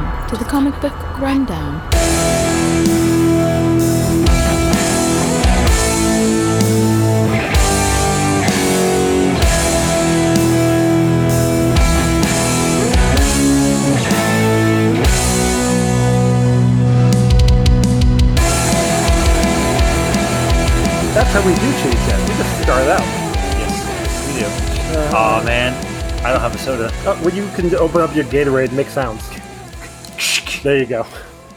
Welcome to the Comic Book Rundown. That's how we do Chitty Chat. We just start out. Yes, we do. Oh man, I don't have a soda. Well, you can open up your Gatorade and make sounds. There you go.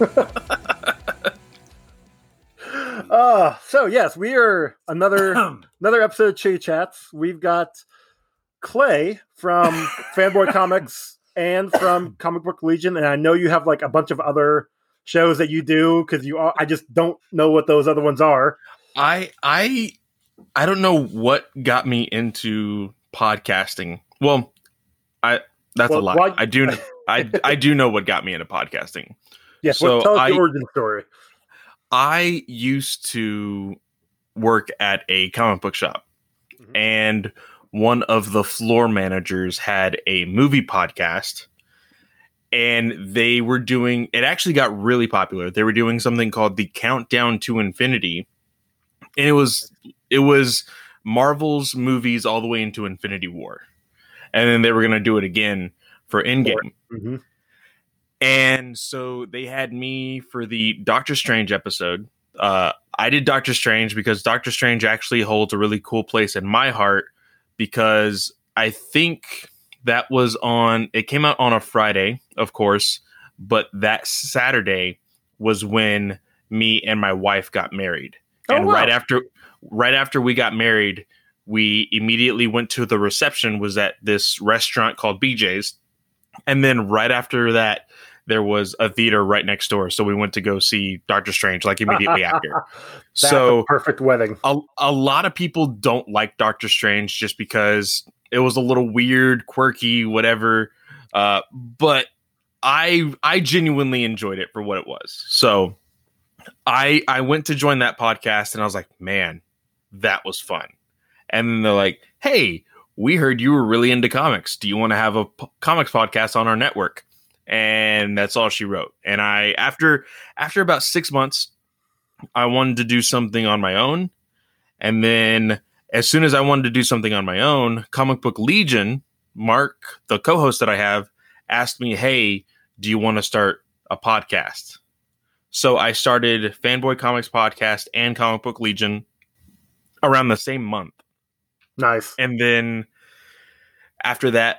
So yes, we are another episode of Chitty Chats. We've got Clay from Fanboy Comics and from Comic Book Legion, and I know you have like a bunch of other shows that you do because I just don't know what those other ones are. I don't know what got me into podcasting. Well, a lie. I do know what got me into podcasting. Yes, so tell us the origin story. I used to work at a comic book shop, and one of the floor managers had a movie podcast, and they were doing it. Actually got really popular. They were doing something called the Countdown to Infinity. And it was Marvel's movies all the way into Infinity War. And then they were going to do it again for Endgame. Mm-hmm. And so they had me for the Doctor Strange episode. I did Doctor Strange because Doctor Strange actually holds a really cool place in my heart, because I think that was it came out on a Friday, of course, but that Saturday was when me and my wife got married. And right after we got married, we immediately went to the reception, was at this restaurant called BJ's. And then right after that, there was a theater right next door. So we went to go see Doctor Strange like immediately after. That's a perfect wedding. A lot of people don't like Doctor Strange just because it was a little weird, quirky, whatever. But I genuinely enjoyed it for what it was. So I went to join that podcast and I was like, man, that was fun. And then they're like, hey, we heard you were really into comics. Do you want to have a comics podcast on our network? And that's all she wrote. And after about 6 months, I wanted to do something on my own. And then as soon as I wanted to do something on my own, Comic Book Legion, Mark, the co-host that I have, asked me, hey, do you want to start a podcast? So I started Fanboy Comics Podcast and Comic Book Legion around the same month. Nice. And then after that,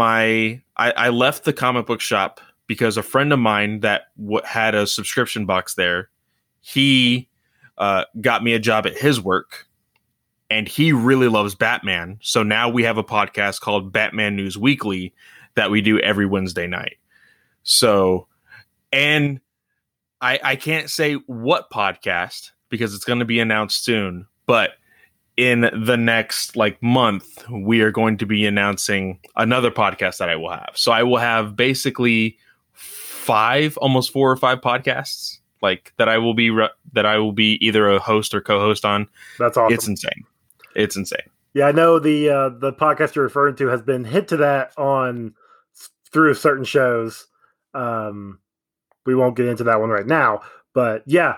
I left the comic book shop because a friend of mine that had a subscription box there, he got me a job at his work, and he really loves Batman. So now we have a podcast called Batman News Weekly that we do every Wednesday night. So, and I can't say what podcast because it's going to be announced soon, but in the next month, we are going to be announcing another podcast that I will have. So I will have basically almost 4 or 5 podcasts that I will be either a host or co-host on. That's awesome. It's insane. Yeah, I know the podcast you're referring to has been hinted at through certain shows. We won't get into that one right now, but yeah,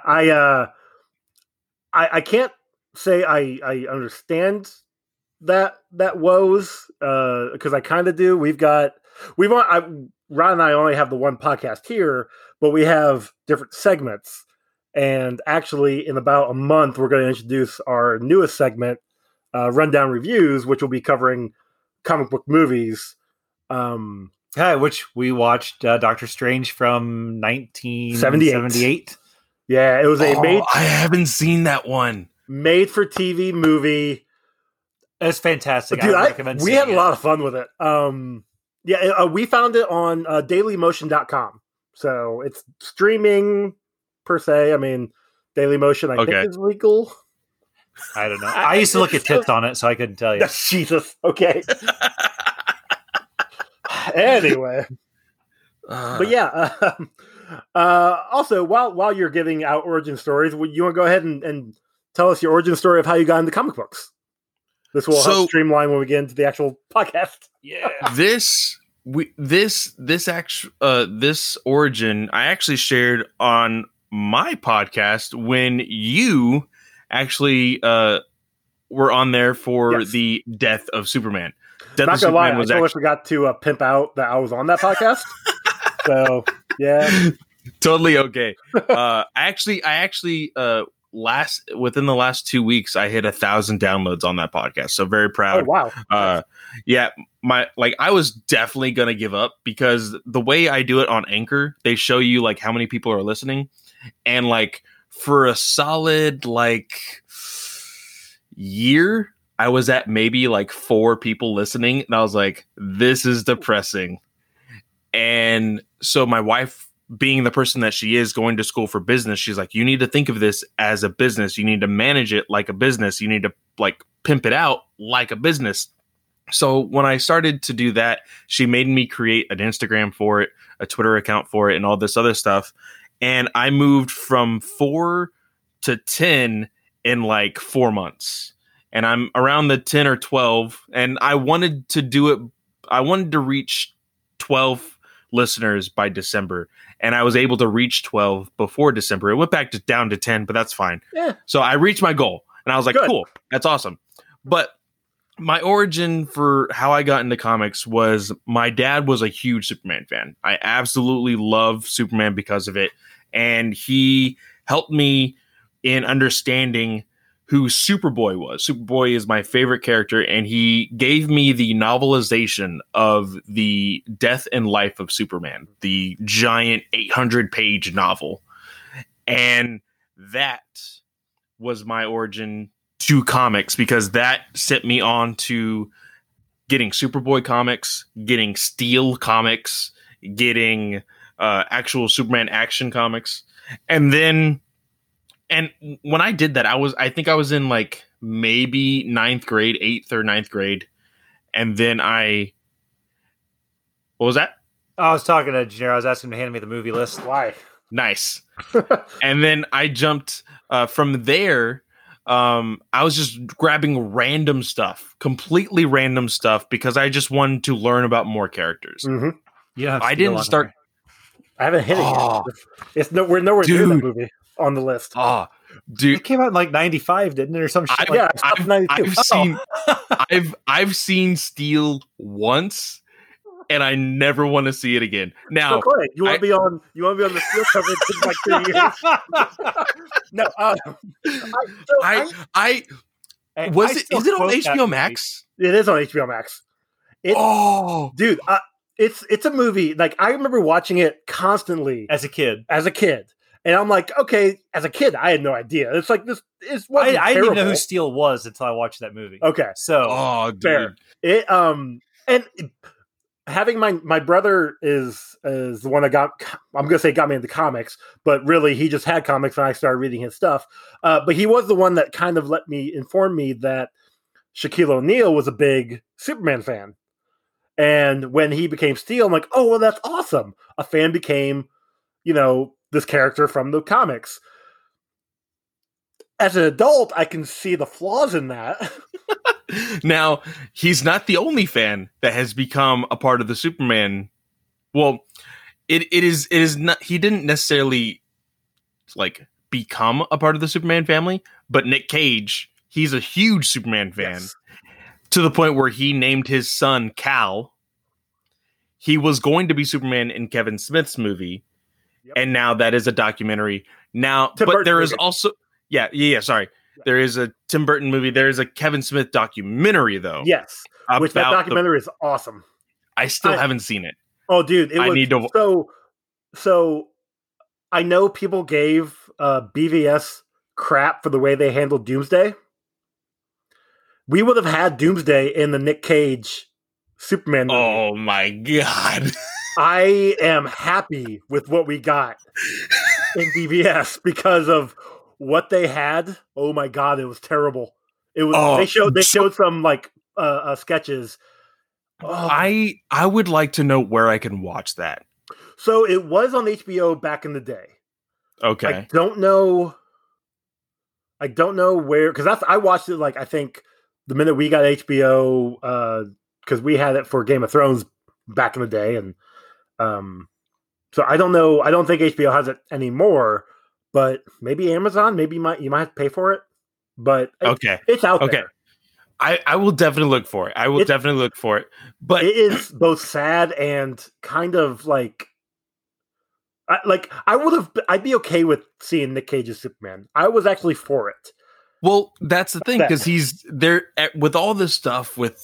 I can't say I understand that woes because I kind of do. Ron and I only have the one podcast here, but we have different segments. And actually, in about a month, we're going to introduce our newest segment, Rundown Reviews, which will be covering comic book movies. Which we watched Doctor Strange from 1978. Yeah, it was I haven't seen that one. Made for TV movie. It's fantastic. Dude, we had a lot of fun with it. We found it on dailymotion.com. So it's streaming per se. I mean, Dailymotion, I think, is legal. I don't know. I used to look at tips on it, so I couldn't tell you. Jesus. Okay. Anyway. But yeah. Also, while you're giving out origin stories, you want to go ahead and tell us your origin story of how you got into comic books? This will help streamline when we get into the actual podcast. Yeah. This this origin I actually shared on my podcast when you actually were on there for the death of Superman. Death Not of gonna lie, Superman was I totally forgot to pimp out that I was on that podcast. So yeah, totally okay. I actually within the last 2 weeks I hit 1,000 downloads on that podcast, so very proud. Oh wow. Yeah, I was definitely gonna give up because the way I do it on Anchor, they show you like how many people are listening, and like for a solid like year I was at maybe like 4 people listening, and I was like, this is depressing. And so my wife, being the person that she is, going to school for business, she's like, you need to think of this as a business. You need to manage it like a business. You need to like pimp it out like a business. So when I started to do that, she made me create an Instagram for it, a Twitter account for it, and all this other stuff. And I moved from 4 to 10 in like 4 months. And I'm around the 10 or 12. And I wanted to do it. I wanted to reach 12 listeners by December. And I was able to reach 12 before December. It went back down to 10, but that's fine. Yeah. So I reached my goal. And I was like, Good. Cool. That's awesome. But my origin for how I got into comics was my dad was a huge Superman fan. I absolutely love Superman because of it. And he helped me in understanding who Superboy was. Superboy is my favorite character, and he gave me the novelization of the death and life of Superman, the giant 800-page novel. And that was my origin to comics, because that set me on to getting Superboy comics, getting Steel comics, getting actual Superman action comics. And when I did that, I think I was in like maybe 8th or 9th grade. And then what was that? I was talking to Janelle. I was asking him to hand me the movie list. Why? Nice. And then I jumped from there. I was just grabbing random stuff, completely random stuff, because I just wanted to learn about more characters. Mm-hmm. Yeah, I didn't start. I haven't hit it yet. We're nowhere near that movie on the list. Oh, dude, It came out in like 95, didn't it, or some shit? Yeah, it's 92. I've seen Steel once, and I never want to see it again. Now, So, Clay, you want to be on the Steel cover in like 3 years? No, is it on HBO Max? it is on HBO Max. Dude, it's a movie. Like, I remember watching it constantly as a kid. And I'm like, okay, as a kid, I had no idea. It's like this. I didn't even know who Steel was until I watched that movie. Okay, so fair. dude. And having my brother is the one that got me into comics, but really he just had comics and I started reading his stuff. But he was the one that kind of informed me that Shaquille O'Neal was a big Superman fan. And when he became Steel, I'm like, oh well, that's awesome. A fan became, this character from the comics. As an adult, I can see the flaws in that. Now, he's not the only fan that has become a part of the Superman. Well, it is not. He didn't necessarily like become a part of the Superman family, but Nick Cage, he's a huge Superman fan, to the point where he named his son Cal. He was going to be Superman in Kevin Smith's movie. And now that is a documentary. Now, but there is also, sorry. There is a Tim Burton movie. There is a Kevin Smith documentary, though. Yes, which that documentary is awesome. I still haven't seen it. Oh, dude, So I know people gave BVS crap for the way they handled Doomsday. We would have had Doomsday in the Nick Cage Superman movie. Oh my god. I am happy with what we got in BVS because of what they had. Oh my god, it was terrible. It was. They showed some like sketches. Oh. I would like to know where I can watch that. So it was on HBO back in the day. Okay. I don't know where, because I watched it, like, I think the minute we got HBO, because we had it for Game of Thrones back in the day, and so I don't know. I don't think HBO has it anymore, but maybe Amazon. Maybe you might have to pay for it. But Okay. it's out Okay. there. I will definitely look for it. Definitely look for it. But It is both sad and kind of like I'd be okay with seeing Nick Cage's Superman. I was actually for it. well, that's the thing, because he's there with all this stuff with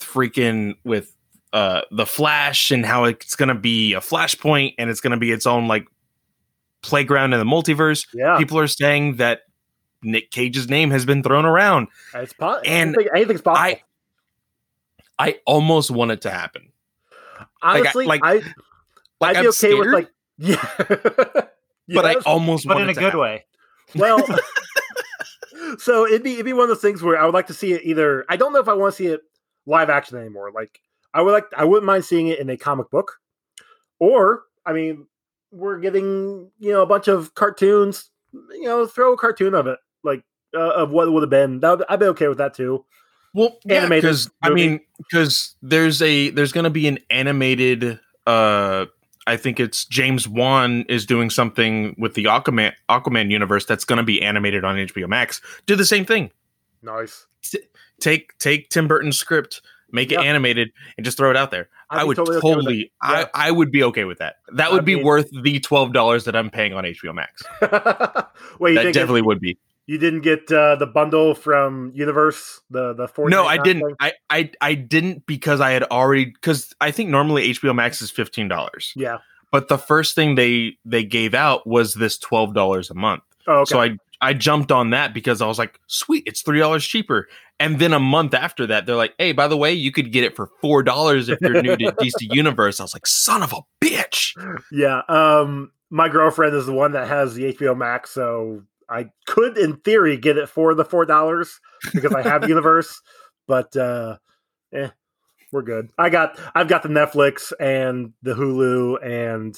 the Flash and how it's going to be a Flashpoint and it's going to be its own like playground in the multiverse. Yeah. People are saying that Nick Cage's name has been thrown around. It's possible. And Anything's possible. I almost want it to happen. Honestly, I'd be I'm okay scared, with like yeah. but I Yes. almost But want in it a to good happen. way. Well, so it'd be one of those things where I would like to see it either. I don't know if I want to see it live action anymore. Like I wouldn't mind seeing it in a comic book, or I mean, we're getting a bunch of cartoons. Throw a cartoon of it, like of what it would have been. I'd be okay with that too. Well, yeah, Animated because there's going to be an animated. I think it's James Wan is doing something with the Aquaman universe that's going to be animated on HBO Max. Do the same thing. Nice. Take Tim Burton's script, make it animated, and just throw it out there. I would okay with it. Yeah. I would be okay with that. That would be worth the $12 that I'm paying on HBO Max. Wait, That definitely would be. You didn't get the bundle from Universe, the $49 No, I didn't. thing? I didn't because I had already, because I think normally HBO Max is $15. Yeah. But the first thing they gave out was this $12 a month. Oh, okay. So I jumped on that because I was like, sweet, it's $3 cheaper. And then a month after that, they're like, hey, by the way, you could get it for $4 if you're new to DC Universe. I was like, son of a bitch. Yeah. My girlfriend is the one that has the HBO Max, so I could, in theory, get it for the $4 because I have Universe, but we're good. I've got the Netflix and the Hulu and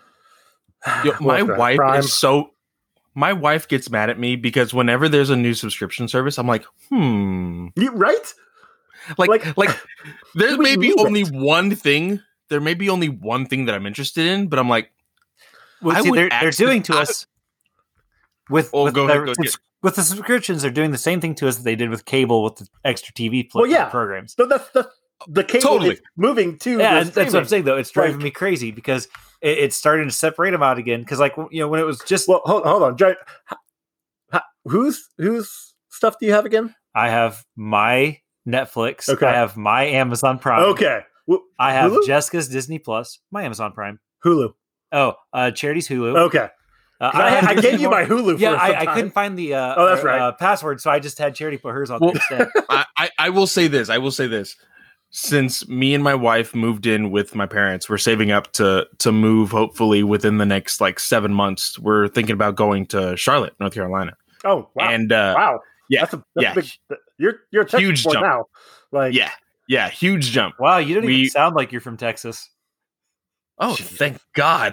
my wife gets mad at me because whenever there's a new subscription service, I'm like, right? Like there we may be need only it. one thing. There may be only one thing that I'm interested in, but I'm like, Well, I see, would they're actually- doing to us with Oh, with, go the, ahead, go ahead. with the subscriptions. They're doing the same thing to us that they did with cable with the extra TV programs. So that's the cable Totally. is moving to Yeah, the that's what I'm streaming. saying though. It's driving Like- me crazy because it's starting to separate them out again. Because when it was just Well, hold on. Whose stuff do you have again? I have my Netflix. Okay. I have my Amazon Prime. Okay. I have Hulu? Jessica's Disney Plus, my Amazon Prime. Hulu. Oh, Charity's Hulu. Okay. 'Cause I gave you my Hulu for Yeah, some I time. couldn't find the that's right. password, so I just had Charity put hers on Well, instead. I will say this. Since me and my wife moved in with my parents, we're saving up to move hopefully within the next 7 months. We're thinking about going to Charlotte, North Carolina. Oh, wow. And wow. yeah, That's a yeah. big, you're a Texas Huge boy jump. now. Like, yeah, huge jump. Wow, you don't We- even sound like you're from Texas. Oh, thank God.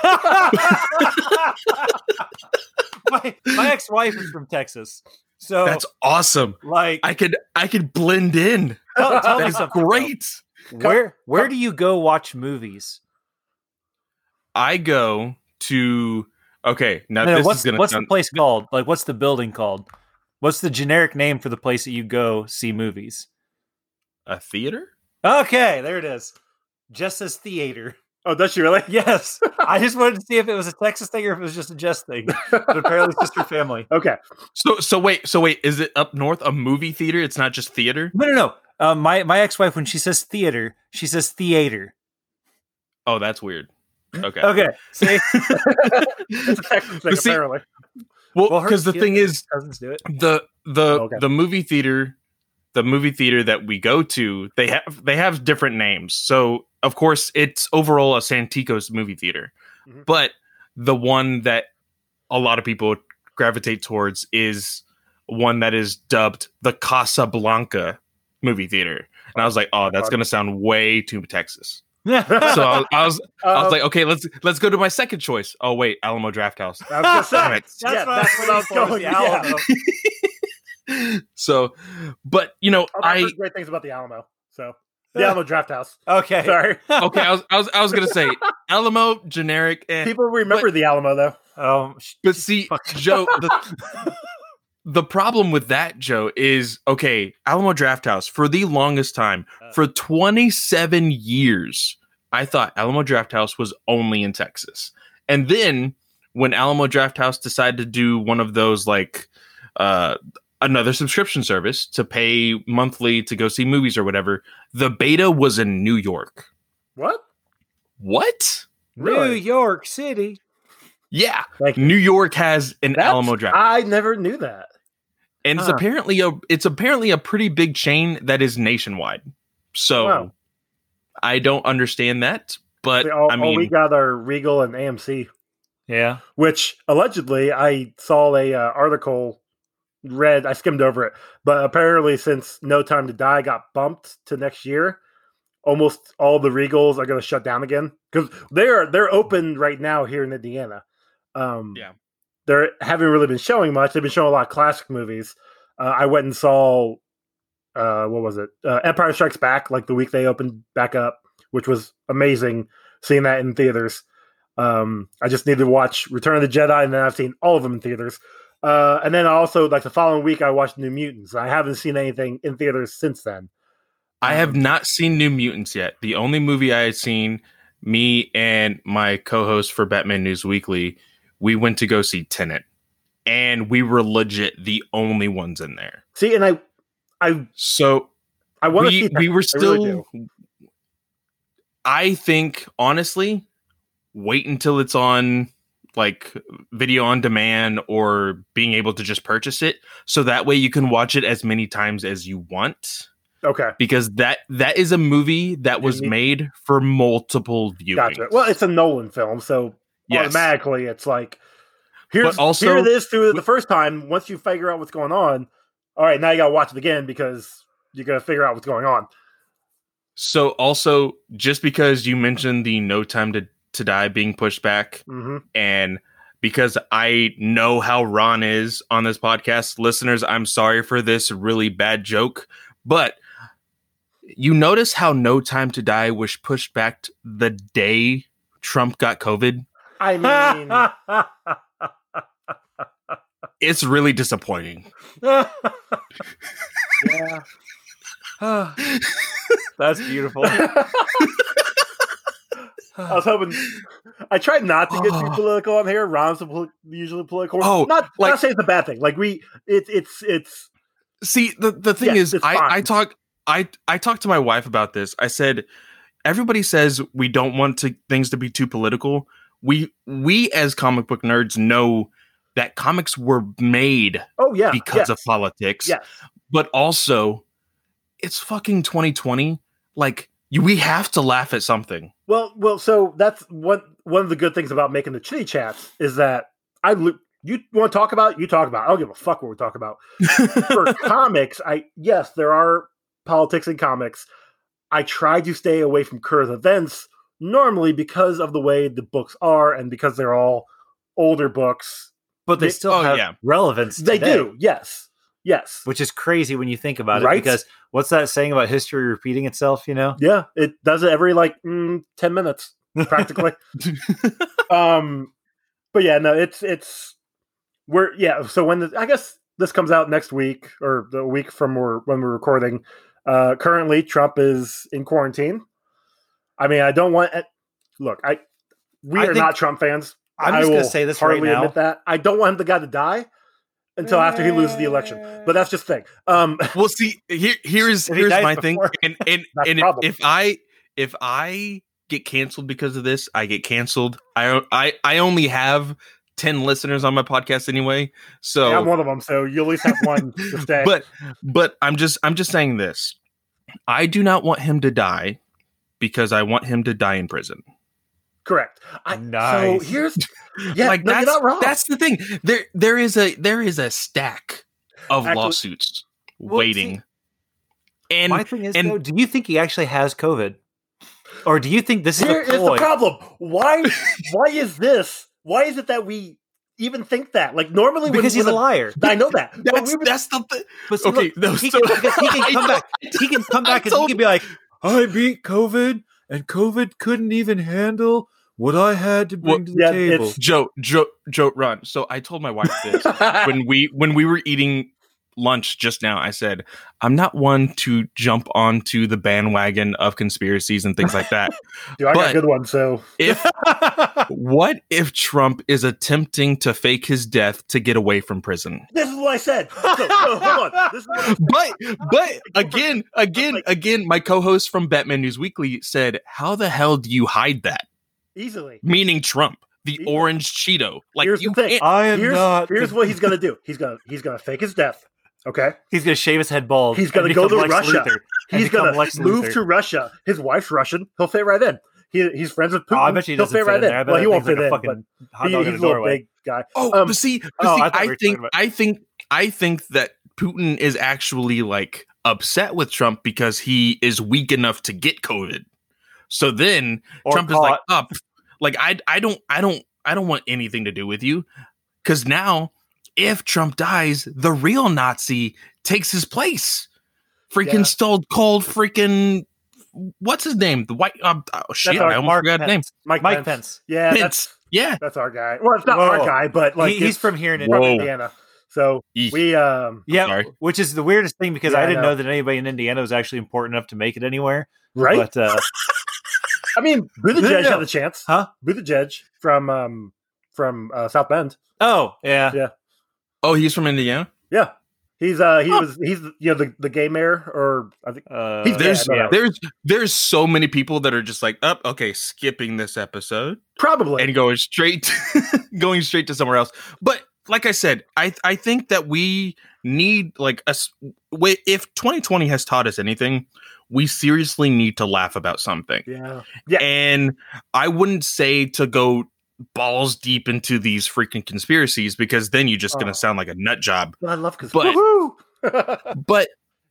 my ex-wife is from Texas, so That's awesome. I could blend in. tell me That's something. great. Where do you go watch movies? I go to now No, this what's is gonna what's sound the place called? Like, what's the building called? What's the generic name for the place that you go see movies? a theater. Okay, there it is. Just as theater. oh, does she really? Yes, I just wanted to see if it was a Texas thing or if it was just a Jess thing. But apparently, it's just her family. Okay. So wait, is it up north a movie theater? It's not just theater. No. My ex-wife, when she says theater, she says theater. Oh, that's weird. Okay. Okay, see, It's a Texas thing, But see- apparently. Well, her because the thing is, cousins do it. Okay. the movie theater that we go to, they have different names. So of course it's overall a Santikos movie theater, Mhm. but the one that a lot of people gravitate towards is one that is dubbed the Casablanca movie theater. And I was like, oh, that's gonna sound way too Texas. So I was like, okay, let's go to my second choice. Oh wait, Alamo Drafthouse. I was gonna say, Damn it. That's what I was going. going. The Yeah. Alamo. So, but I've I heard great things about the Alamo. So The Alamo Draft House. Okay. Sorry. Okay, I was gonna say Alamo, generic, and People remember the Alamo though. but see, Joe, the problem with that, Joe, is okay. Alamo Draft House for the longest time, for 27 years, I thought Alamo Draft House was only in Texas, and then when Alamo Draft House decided to do one of those like another subscription service to pay monthly to go see movies or whatever, the beta was in New York. What? New York City. Yeah, Thank you. New York has an Alamo Draft. I never knew that. And it's apparently a pretty big chain that is nationwide. So Wow. I don't understand that, but all I mean, we got are Regal and AMC, Yeah. which allegedly I saw a article read. I skimmed over it, but apparently since No Time to Die got bumped to next year, almost all the Regals are going to shut down again because they're open right now here in Indiana. Yeah. They haven't really been showing much. They've been showing a lot of classic movies. I went and saw what was it? Empire Strikes Back, like the week they opened back up, which was amazing seeing that in theaters. I just needed to watch Return of the Jedi, and then I've seen all of them in theaters. And then also, like the following week, I watched New Mutants. I haven't seen anything in theaters since then. I have not seen New Mutants yet. The only movie I had seen, me and my co-host for Batman News Weekly, we went to go see Tenet, and we were legit the only ones in there. See, and I want to see. We were I still. really do. I think honestly, wait until it's on like video on demand or being able to just purchase it, so that way you can watch it as many times as you want. Okay, Because that is a movie that was made for multiple viewings. gotcha. Well, it's a Nolan film, so Yes. automatically it's like here it is through the first time. Once you figure out what's going on, all right, now you got to watch it again because you got to figure out what's going on. So also, just because you mentioned the No Time to Die being pushed back, Mm-hmm. and because I know how Ron is on this podcast, listeners, I'm sorry for this really bad joke, but you notice how No Time to Die was pushed back the day Trump got COVID? I mean, It's really disappointing. yeah. That's beautiful. I was hoping. I tried not to get too political on here. Ron's usually political. Oh, not like- saying it's a bad thing. Like it's See, the thing Yes, is, it's I fine. talked to my wife about this. I said, everybody says we don't want things to be too political. We as comic book nerds know that comics were made because of politics. Yes. But also, it's fucking 2020. Like, we have to laugh at something. Well. So that's one of the good things about making the chitty chats is that you want to talk about, you talk about. I don't give a fuck what we talk about. For comics, yes, there are politics in comics. I try to stay away from current events normally because of the way the books are and because they're all older books. But they still have relevance They today, do, yes. which is crazy when you think about it. Right? Because what's that saying about history repeating itself? You know, Yeah, it does it every 10 minutes practically. But yeah, no, so I guess this comes out next week or the week from when we're recording. Currently, Trump is in quarantine. I mean, I don't want. Look, we are not Trump fans. I'm just going to say this right now. Admit that I don't want the guy to die until after he loses the election. But that's just the thing. Well, see, here's my thing, and if I get canceled because of this, I get canceled. I only have 10 listeners on my podcast anyway, so I'm one of them. So you at least have one to stay. But I'm just saying this. I do not want him to die because I want him to die in prison. Correct. Nice. So here's Like, no, you're not wrong. that's the thing. There is a stack of lawsuits waiting. And my thing is, though, do you think he actually has COVID, or do you think this is Here a is ploy? the problem. Why is this? Why is it that we even think that? Like normally, Because he's a liar. I know that. that's the thing. But see, Okay, look, he can come back. He can come back and he can be like, I beat COVID, and COVID couldn't even handle what I had to bring to the table. Joe, run. So I told my wife this when we were eating lunch just now. I said, I'm not one to jump onto the bandwagon of conspiracies and things like that. Dude, I got a good one. So what if Trump is attempting to fake his death to get away from prison? this is what I said. So, hold on. This is what But again, my co-host from Batman News Weekly said, how the hell do you hide that? easily. Meaning Trump, the Easily. orange Cheeto. Like, Here's you the thing. can't. I am not. Here's what he's gonna do. He's gonna fake his death. Okay. He's gonna shave his head bald. He's gonna and go become to Lex Russia. Luthor, and He's become gonna Lex move Luthor. to Russia. His wife's Russian. He'll fit right in. He's friends with Putin. Oh, I bet you he He'll doesn't fit right in there. I in. bet Well, he that won't thing's fit like a in. fucking But hot dog he's in a a little doorway. big guy. Oh, but see, I thought we were talking about- I think that Putin is actually like upset with Trump because he is weak enough to get COVID. So then Or Trump is caught. like, up, like I don't want anything to do with you, because now if Trump dies, the real Nazi takes his place. Freaking Yeah. stole cold. Freaking what's his name? The white. Shit, our I almost Mark forgot his name. Pence. Mike Mike Pence. Pence. Yeah, Pence. Yeah. that's our guy. Well, it's not Whoa. our guy, but like He's it's from here in from Whoa. Indiana. So Eek. we Yeah, Sorry. which is the weirdest thing because Yeah, I I didn't know. know that anybody in Indiana was actually important enough to make it anywhere. right. But I mean, Buttigieg No. had a chance. Huh? Buttigieg from South Bend. oh yeah, Oh, he's from Indiana. Yeah, he's the gay mayor, or I think He's There's Yeah, I know that. there's so many people that are just like, okay, skipping this episode probably. and going straight to somewhere else. But like I said, I think that we need like if 2020 has taught us anything, we seriously need to laugh about something. Yeah. And I wouldn't say to go balls deep into these freaking conspiracies, because then you're just Oh. going to sound like a nut job. I love because But- But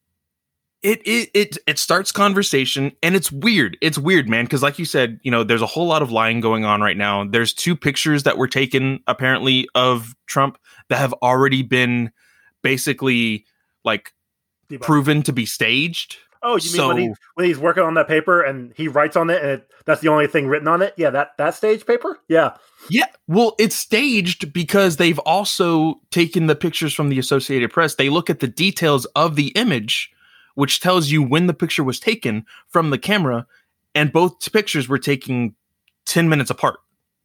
it starts conversation, and it's weird. It's weird, man, because like you said, there's a whole lot of lying going on right now. There's 2 pictures that were taken apparently of Trump that have already been basically like proven to be staged. Oh, you mean when he's working on that paper and he writes on it and that's the only thing written on it? Yeah, that stage paper? Yeah. Yeah, well, it's staged because they've also taken the pictures from the Associated Press. They look at the details of the image, which tells you when the picture was taken from the camera, and both pictures were taken 10 minutes apart.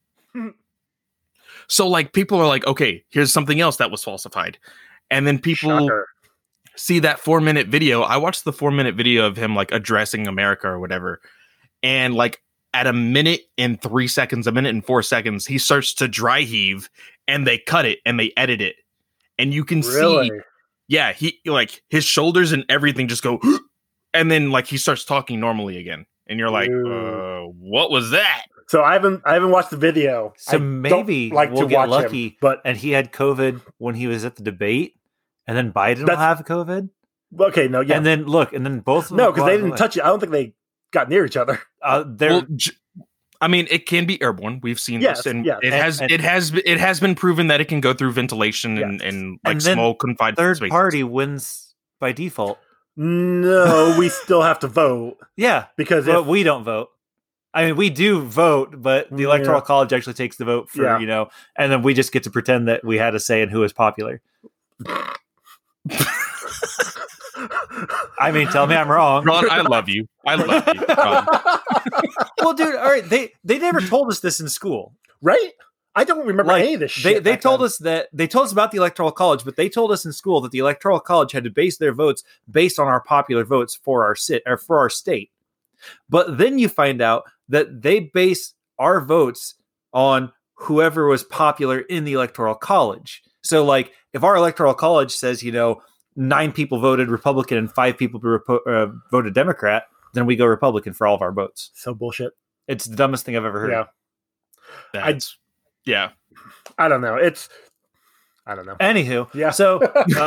So, like, people are like, okay, here's something else that was falsified. And then people Shocker. see that 4-minute video. I watched the 4-minute video of him, like, addressing America or whatever. And, like, at a minute and 3 seconds, a minute and 4 seconds, he starts to dry heave, and they cut it and they edit it. And you can Really? see, yeah, he, like, his shoulders and everything just go, and then, like, he starts talking normally again. And you're like, Ooh. what was that? So I haven't watched the video. So I maybe don't like we'll to get watch lucky. him, but and he had COVID when he was at the debate, and then Biden will That's- have COVID, okay, no, yeah. and then both of them No, will because go they out didn't of the touch it. I don't think they got near each other. way. They're Well, I mean, it can be airborne. We've seen Yes, this, and yes. it has been proven that it can go through ventilation and like And then small confined third spaces. party wins by default. No, we still have to vote Yeah, because but if, we don't vote. I mean, we do vote, but the Electoral Yeah. College actually takes the vote for, Yeah. and then we just get to pretend that we had a say in who is popular. I mean, tell me I'm wrong. Ron, I love you. I love you. Ron. Well, dude, all right, they never told us this in school. right? I don't remember Like, any of this shit. They back told then. us that they told us about the Electoral College, but they told us in school that the Electoral College had to base their votes based on our popular votes for our for our state. But then you find out that they base our votes on whoever was popular in the Electoral College. So, like, if our Electoral College says, 9 people voted Republican and 5 people voted Democrat, then we go Republican for all of our votes. So bullshit. It's the dumbest thing I've ever heard. Yeah. Yeah. I don't know. I don't know. Anywho, Yeah. So,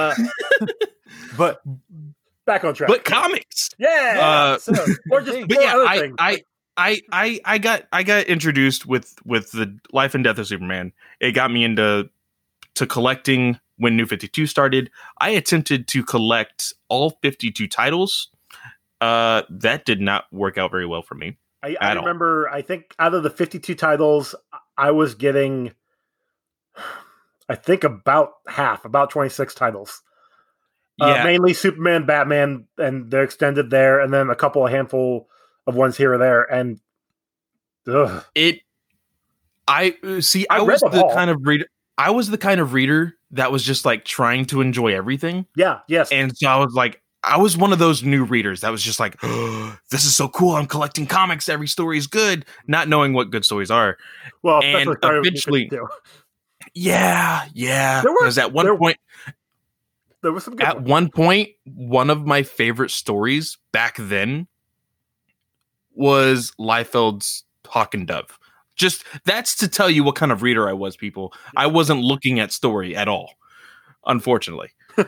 but Back on track. But comics. yeah. So, or just But or yeah, other things. I got introduced with the Life and Death of Superman. It got me into collecting when New 52 started. I attempted to collect all 52 titles. That did not work out very well for me. I remember, I think out of the 52 titles, I was getting, I think about half, about 26 titles. Yeah. Mainly Superman, Batman, and they're extended there, and then a handful of ones here or there. And ugh. I was the kind of reader. I was the kind of reader that was just like trying to enjoy everything. Yeah, yes. And so I was like, I was one of those new readers that was just like, oh, this is so cool. I'm collecting comics. Every story is good, not knowing what good stories are. Well, and eventually, yeah. Because at one point, there was some good at ones. one point, one of my favorite stories back then was Liefeld's Hawk and Dove. Just that's to tell you what kind of reader I was, people. I wasn't looking at story at all, unfortunately.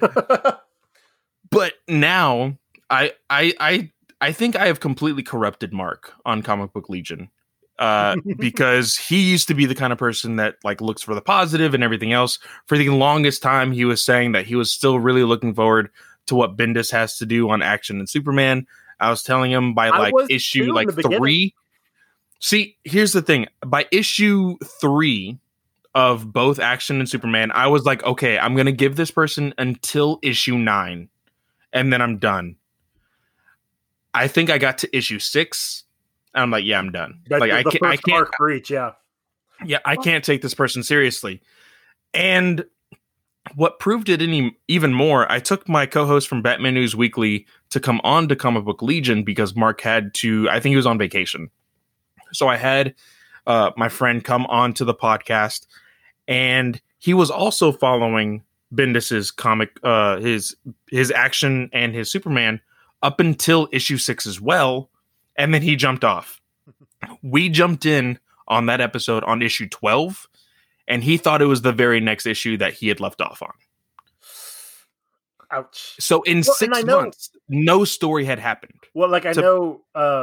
But now I think I have completely corrupted Mark on Comic Book Legion. Because he used to be the kind of person that like looks for the positive and everything else. For the longest time, he was saying that he was still really looking forward to what Bendis has to do on Action and Superman. I was telling him by like issue like 3. See, here's the thing. By issue 3 of both Action and Superman, I was like, okay, I'm going to give this person until issue 9, and then I'm done. I think I got to issue 6. I'm like, yeah, I'm done. Like I can't arc reach, yeah. Yeah, I can't take this person seriously. And what proved it even more, I took my co-host from Batman News Weekly to come on to Comic Book Legion because Mark had to, I think he was on vacation. So I had my friend come on to the podcast, and he was also following Bendis's comic, his Action and his Superman up until issue 6 as well. And then he jumped off. We jumped in on that episode on issue 12, and he thought it was the very next issue that he had left off on. Ouch. So in 6 months, no story had happened. Well, like who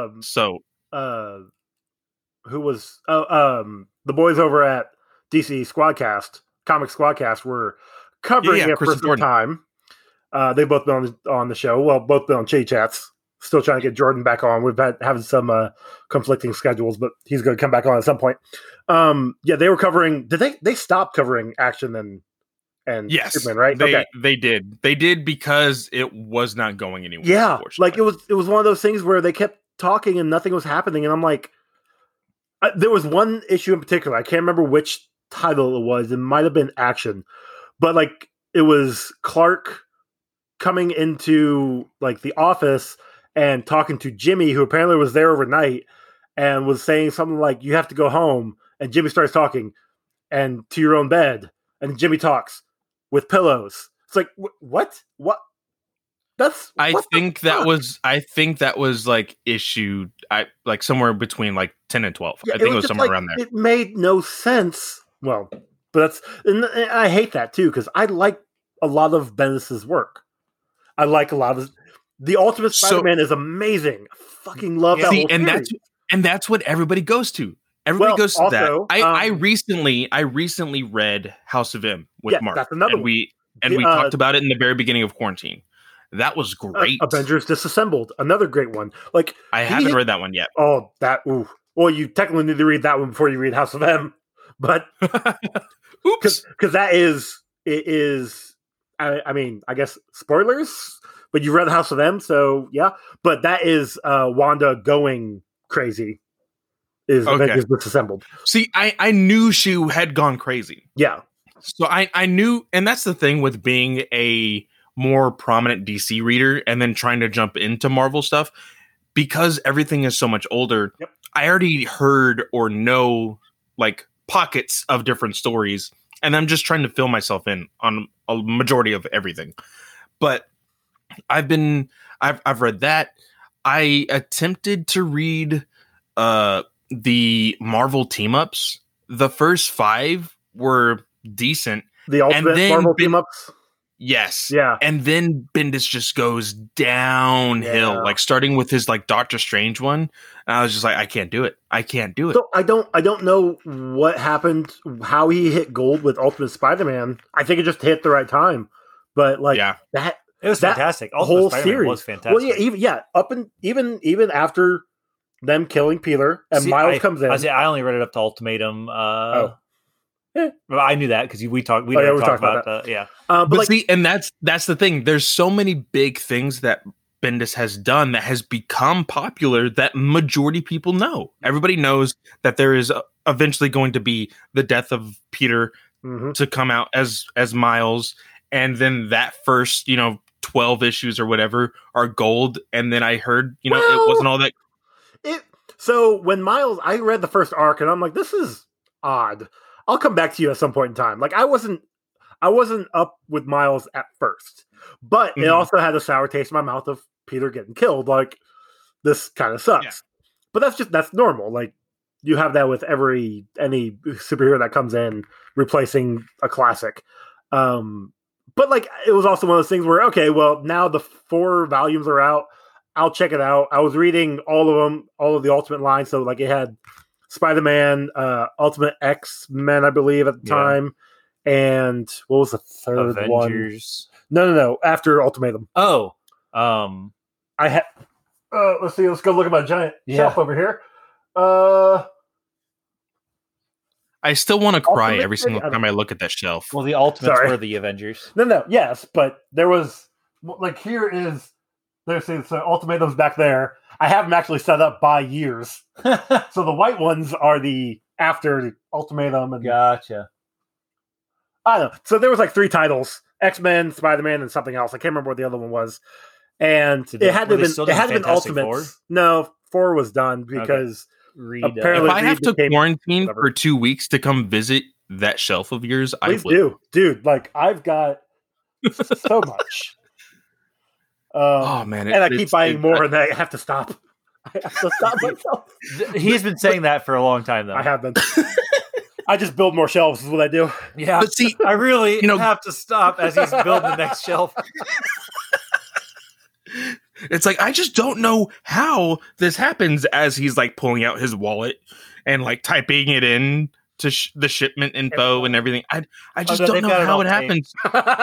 was the boys over at DC Squadcast, Comic Squadcast, were covering it for some time. They've both been on the show. Well, both been on Chitty Chats. Still trying to get Jordan back on. We've had having some conflicting schedules, but he's going to come back on at some point. Yeah, they were covering. Did they stop covering Action and yes, Superman? Right? They did. They did because it was not going anywhere. Yeah, like it was one of those things where they kept talking and nothing was happening, and I'm like, there was one issue in particular. I can't remember which title it was. It might have been Action, but like it was Clark coming into like the office and talking to Jimmy, who apparently was there overnight, and was saying something like, "You have to go home." And Jimmy starts talking, and to your own bed. And Jimmy talks with pillows. It's like, what? I think that was like issue, like somewhere between like 10 and 12. Yeah, I think it was somewhere around there. It made no sense. Well, but and I hate that too, because I like a lot of Bendis's work. I like a lot of the Ultimate Spider-Man is amazing. I fucking love that whole series. And that's what everybody goes to. Everybody goes to that. I recently read House of M with Mark. That's another one. We talked about it in the very beginning of quarantine. That was great. Avengers Disassembled, another great one. Like I haven't read that one yet. Oh, ooh. Well, you technically need to read that one before you read House of M. But oops, because it is. I mean, I guess spoilers. But you read House of M, so yeah. But that is Wanda going crazy. Is Avengers Disassembled. See, I knew she had gone crazy. Yeah. So I knew, and that's the thing with being a more prominent DC reader and then trying to jump into Marvel stuff, because everything is so much older. Yep. I already heard or know like pockets of different stories, and I'm just trying to fill myself in on a majority of everything. But I've read that. I attempted to read the Marvel team-ups. The first 5 were decent. The Ultimate Marvel team-ups? Yes. Yeah. And then Bendis just goes downhill, like starting with his like Doctor Strange one. And I was just like, I can't do it. So I don't know what happened, how he hit gold with Ultimate Spider-Man. I think it just hit the right time. But like It was That fantastic. whole Ultimate Spider-Man series was fantastic. Well, up and even after them killing Peter and Miles comes in. I only read it up to Ultimatum. Yeah. Well, I knew that because we talked. We Oh, yeah, never we talked talked about that. Yeah, But like, see, and that's the thing. There's so many big things that Bendis has done that has become popular that majority people know. Everybody knows that there is eventually going to be the death of Peter to come out as Miles, and then that first 12 issues or whatever are gold. And then I heard it wasn't all that. So when Miles, I read the first arc and I'm like, this is odd. I'll come back to you at some point in time. Like I wasn't up with Miles at first, but it also had a sour taste in my mouth of Peter getting killed. Like this kind of sucks, but that's normal. Like you have that with any superhero that comes in replacing a classic. But like it was also one of those things where, okay, well now the 4 volumes are out. I'll check it out. I was reading all of them, all of the Ultimate line. So like it had Spider-Man, Ultimate X-Men, I believe at the time. And what was the third Avengers. one? No. After Ultimatum. Oh, I had. Let's see. Let's go look at my giant shelf over here. I still want to cry Ultimate every single time I look at that shelf. well, the Ultimates Sorry. were the Avengers. No. Yes, but there was like here is there's the Ultimatum's back there. I have them actually set up by years. So the white ones are the after the Ultimatum and Gotcha. I don't know. So there was like 3 titles: X-Men, Spider-Man, and something else. I can't remember what the other one was. And it had to have been Ultimates. Four? No, 4 was done because apparently if I have to became- quarantine whatever. for 2 weeks to come visit that shelf of yours, Please I would. do, dude. Like I've got so much. Oh man! And I keep buying more, and I have to stop. I have to stop myself. He's been saying that for a long time, though. I have been. I just build more shelves. Is what I do. Yeah, But see, I really have to stop as he's building the next shelf. it's like I just don't know how this happens. As he's like pulling out his wallet and like typing it in to the shipment info and everything. I just don't know how it happens.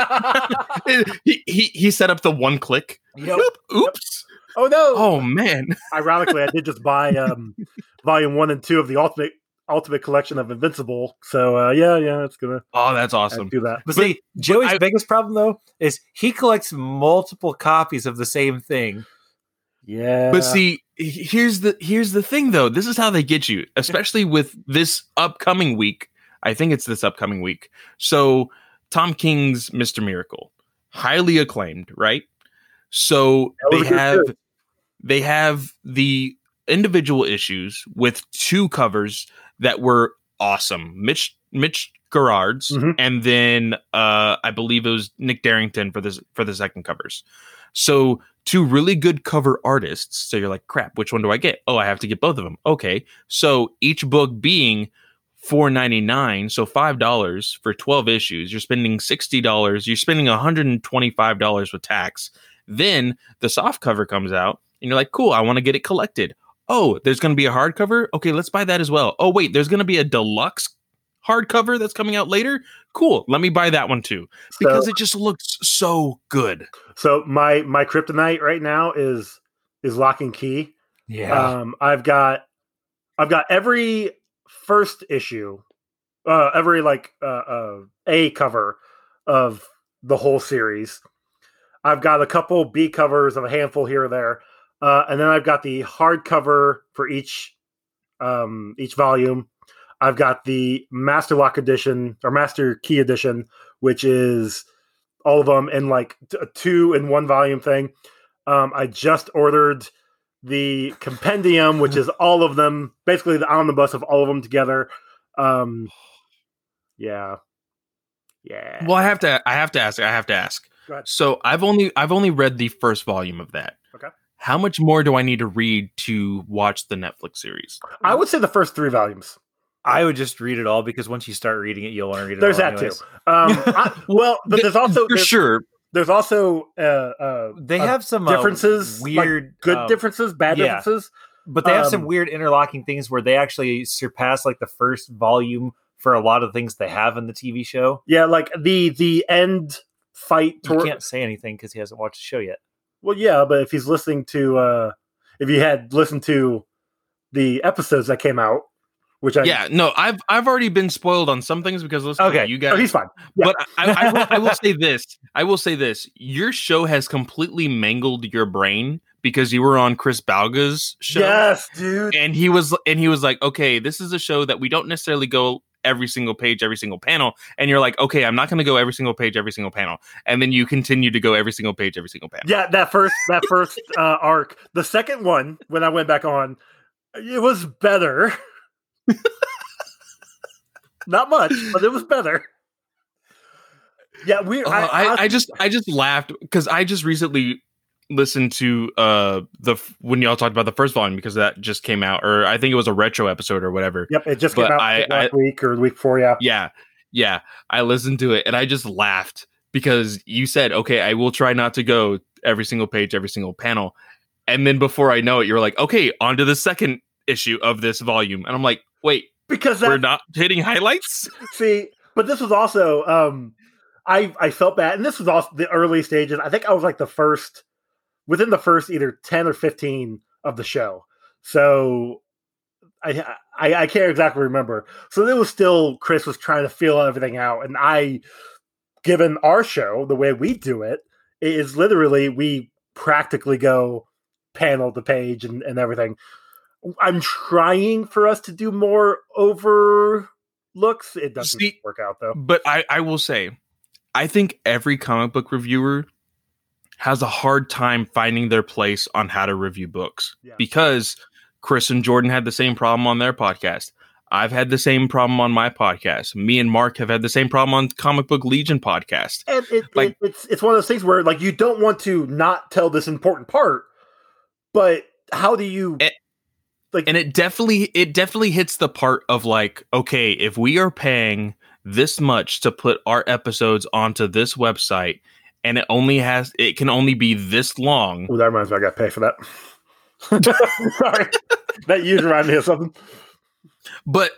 he set up the one click. Yep. Oops. Oh no! Oh man! Ironically, I did just buy volume 1 and 2 of the Ultimate Collection of Invincible. So yeah, it's gonna. Oh, that's awesome. Do that. But see, Joey's biggest problem though is he collects multiple copies of the same thing. Yeah. But see, here's the thing though. This is how they get you, especially with this upcoming week. I think it's this upcoming week. So Tom King's Mr. Miracle, highly acclaimed, right? So they have the individual issues with 2 covers that were awesome. Mitch Gerard's, and then I believe it was Nick Darrington for the second covers. So 2 really good cover artists. So you're like, crap, which one do I get? Oh, I have to get both of them. Okay. So each book being $4.99, so $5 for 12 issues. You're spending $60. You're spending $125 with tax. Then the soft cover comes out, and you're like, cool, I want to get it collected. Oh, there's going to be a hardcover? Okay, let's buy that as well. Oh, wait, there's going to be a deluxe hardcover that's coming out later? Cool, let me buy that one too. Because it just looks so good. So my kryptonite right now is Lock and Key. Yeah. I've got every first issue, every A cover of the whole series. I've got a couple B covers of a handful here or there, and then I've got the hardcover for each volume. I've got the Master Lock edition or Master Key edition, which is all of them in like a 2-in-1 volume thing. I just ordered the compendium, which is all of them, basically the omnibus of all of them together. Yeah. Well, I have to ask. Go ahead. So I've only read the first volume of that. Okay. How much more do I need to read to watch the Netflix series? I would say the first 3 volumes. I would just read it all because once you start reading it, you'll want to read it. There's all that anyways. too. But there's also sure. There's also They have some differences, weird, like good differences, bad differences. but they have some weird interlocking things where they actually surpass like the first volume for a lot of things they have in the TV show. Yeah, like the end fight. You can't say anything because he hasn't watched the show yet. Well, yeah, but if he's listening to, if you had listened to the episodes that came out, which I've already been spoiled on some things because listen, Okay. you guys. Oh, he's fine. Yeah. But I will say this. I will say this. Your show has completely mangled your brain because you were on Chris Balga's show. Yes, dude. And he was like, okay, this is a show that we don't necessarily go every single page, every single panel. And you're like, okay, I'm not going to go every single page, every single panel. And then you continue to go every single page, every single panel. Yeah, that first arc. The second one, when I went back on, it was better. Not much, but it was better. Yeah, I just laughed because I just recently listened to when y'all talked about the first volume because that just came out, or I think it was a retro episode or whatever. Yep, it just came out last week or the week before. Yeah. I listened to it and I just laughed because you said, "Okay, I will try not to go every single page, every single panel," and then before I know it, you're like, "Okay, on to the second issue of this volume," and I'm like, "Wait, because we're not hitting highlights." See, but this was also I felt bad, and this was also the early stages. I think I was like within the first either 10 or 15 of the show. So I can't exactly remember. So it was still Chris was trying to feel everything out. And given our show, the way we do it, it is literally we practically go panel to page and everything. I'm trying for us to do more overlooks. It doesn't work out though. But I will say, I think every comic book reviewer has a hard time finding their place on how to review books because Chris and Jordan had the same problem on their podcast. I've had the same problem on my podcast. Me and Mark have had the same problem on Comic Book Legion podcast. And it's one of those things where like you don't want to not tell this important part, but how do you and it definitely hits the part of like, okay, if we are paying this much to put our episodes onto this website and it can only be this long. Oh, that reminds me, I got to pay for that. Sorry. That usually reminds me of something. But,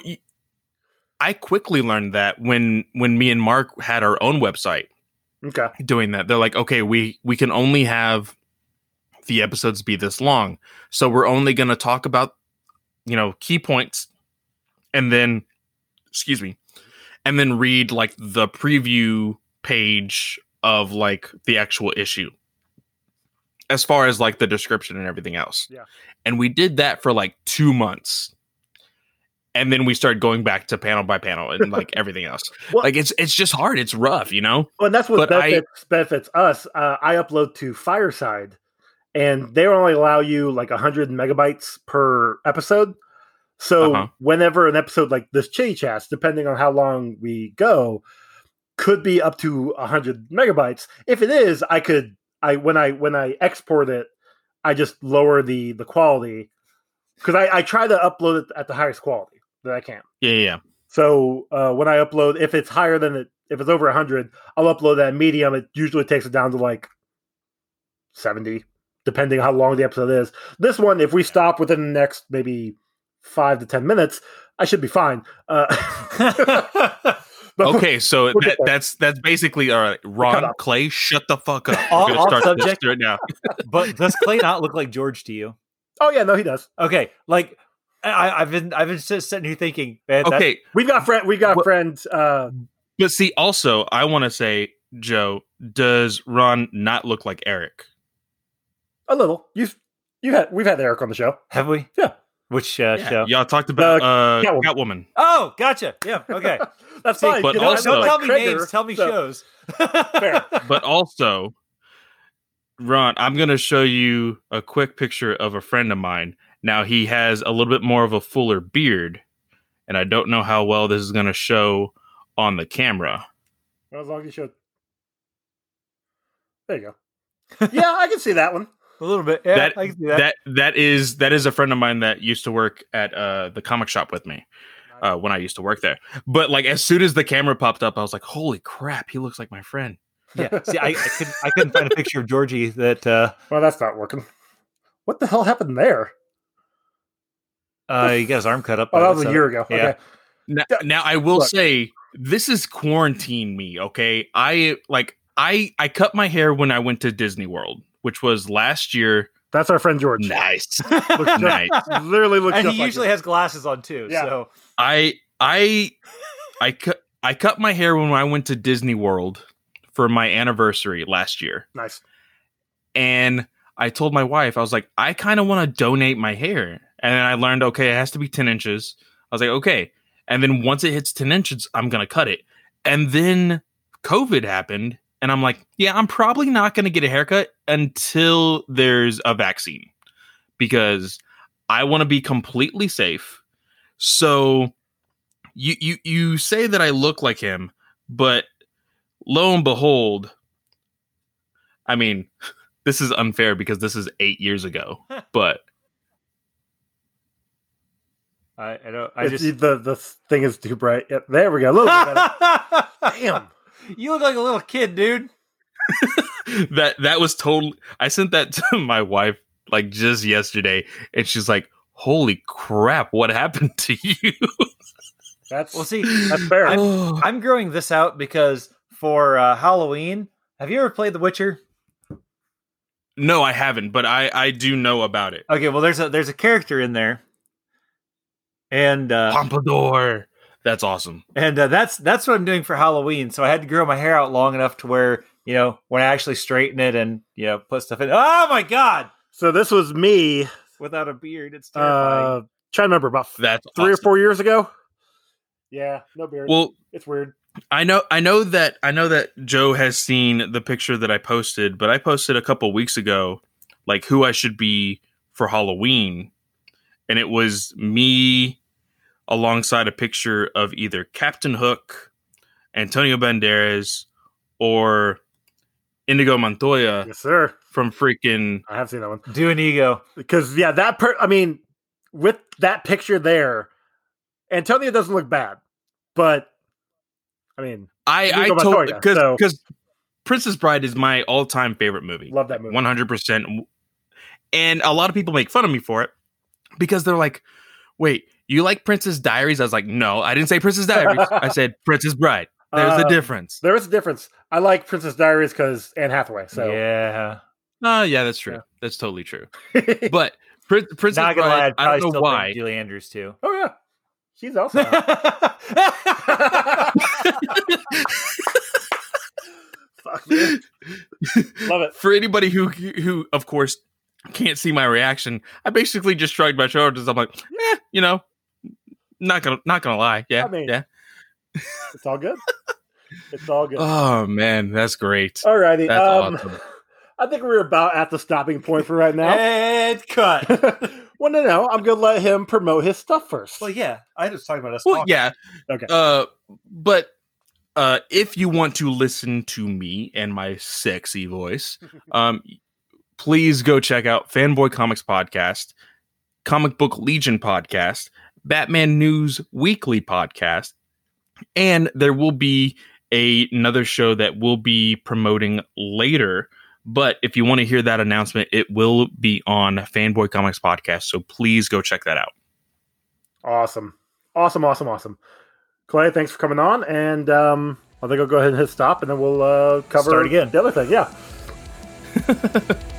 I quickly learned that when me and Mark had our own website doing that, they're like, okay, we can only have the episodes be this long. So we're only going to talk about, key points and then, and then read like the preview page of like the actual issue as far as like the description and everything else. Yeah. And we did that for like 2 months. And then we started going back to panel by panel and like everything else. Well, like it's just hard. It's rough, Well, and that's what benefits us. I upload to Fireside and they only allow you like 100 megabytes per episode. So whenever an episode like this Chitty Chats, depending on how long we go, could be up to 100 megabytes. If it is, when I export it, I just lower the quality because I try to upload it at the highest quality that I can. Yeah. So when I upload, if it's higher than if it's over 100, I'll upload that medium. It usually takes it down to like 70, depending on how long the episode is. This one, if we stop within the next maybe 5 to 10 minutes, I should be fine. Okay, so that's basically all right. Ron, Clay, shut the fuck up. We're gonna start subject this right now. But does Clay not look like George to you? Oh yeah, no, he does. Okay, like I've been sitting here thinking, man, okay, we got friends. But see, also, I want to say, Joe, does Ron not look like Eric? A little. We've had Eric on the show, have we? Yeah. Which show? Y'all talked about Catwoman. Oh, gotcha. Yeah, okay. That's fine. But also, don't tell me names, tell me shows. Fair. But also, Ron, I'm going to show you a quick picture of a friend of mine. Now, he has a little bit more of a fuller beard, and I don't know how well this is going to show on the camera. Well, as long as you show. There you go. Yeah, I can see that one. A little bit. Yeah, I can see that. That is a friend of mine that used to work at the comic shop with me when I used to work there. But like as soon as the camera popped up, I was like, "Holy crap, he looks like my friend." Yeah. See, I couldn't find a picture of Georgie that. Well, that's not working. What the hell happened there? He got his arm cut up. Oh, that was a year ago. Yeah. Okay. Now I will say this is quarantine me. Okay, I I cut my hair when I went to Disney World, which was last year. That's our friend George. Nice. Looks just- Nice. Literally looks And just he like usually you. has glasses on too. Yeah. So I cut my hair when I went to Disney World for my anniversary last year. Nice. And I told my wife, I was like, I kind of want to donate my hair. And then I learned, okay, it has to be 10 inches. I was like, okay. And then once it hits 10 inches, I'm going to cut it. And then COVID happened. And I'm like, yeah, I'm probably not going to get a haircut until there's a vaccine because I want to be completely safe. So you say that I look like him, but lo and behold, I mean, this is unfair because this is 8 years ago, but I don't. I It's- just. the thing is too bright. Yep, there we go. A little bit better. Damn. You look like a little kid, dude. that was totally. I sent that to my wife like just yesterday, and she's like, "Holy crap, what happened to you?" That's Well, see, that's fair. I'm growing this out because for Halloween, have you ever played The Witcher? No, I haven't, but I do know about it. Okay, well, there's a character in there, and Pompadour. That's awesome. that's what I'm doing for Halloween. So I had to grow my hair out long enough to where when I actually straighten it and put stuff in. Oh my god! So this was me Without a beard, it's terrifying. trying to remember about That's 3 or awesome. 4 years ago. Yeah, no beard. Well, It's weird. I know that Joe has seen the picture that I posted, but I posted a couple weeks ago, like who I should be for Halloween, and it was me alongside a picture of either Captain Hook, Antonio Banderas, or Indigo Montoya Yes, sir. from freaking. I have seen that one. Do an ego. Because yeah, I mean, with that picture there, Antonio doesn't look bad, but I mean, I Indigo told Montoya, so- because Princess Bride is my all-time favorite movie. love that movie. 100%. And a lot of people make fun of me for it because they're like, wait, you like Princess Diaries? I was like, no, I didn't say Princess Diaries. I said Princess Bride. There's a difference. There is a difference. I like Princess Diaries because Anne Hathaway. So Yeah. Yeah, that's true. Yeah. That's totally true. But Princess Not gonna lie, Bride, I'd I probably don't know still why. pick Julie Andrews too. oh yeah, she's also. hot. Fuck man. Love it. For anybody who of course can't see my reaction, I basically just shrugged my shoulders. I'm like, not gonna lie. Yeah, I mean- yeah. It's all good. It's all good. Oh man, that's great. Alrighty. That's awesome. I think we're about at the stopping point for right now. And cut. Well, no. I'm gonna let him promote his stuff first. Well, yeah, I just talking about us. Well, talking. yeah. Okay. But if you want to listen to me and my sexy voice, please go check out Fanboy Comics Podcast, Comic Book Legion Podcast, Batman News Weekly Podcast, and there will be another show that we'll be promoting later. But if you want to hear that announcement, it will be on Fanboy Comics Podcast. So please go check that out. Awesome. Clay, thanks for coming on, and I think I'll go ahead and hit stop, and then we'll cover Start again. the other thing. Yeah.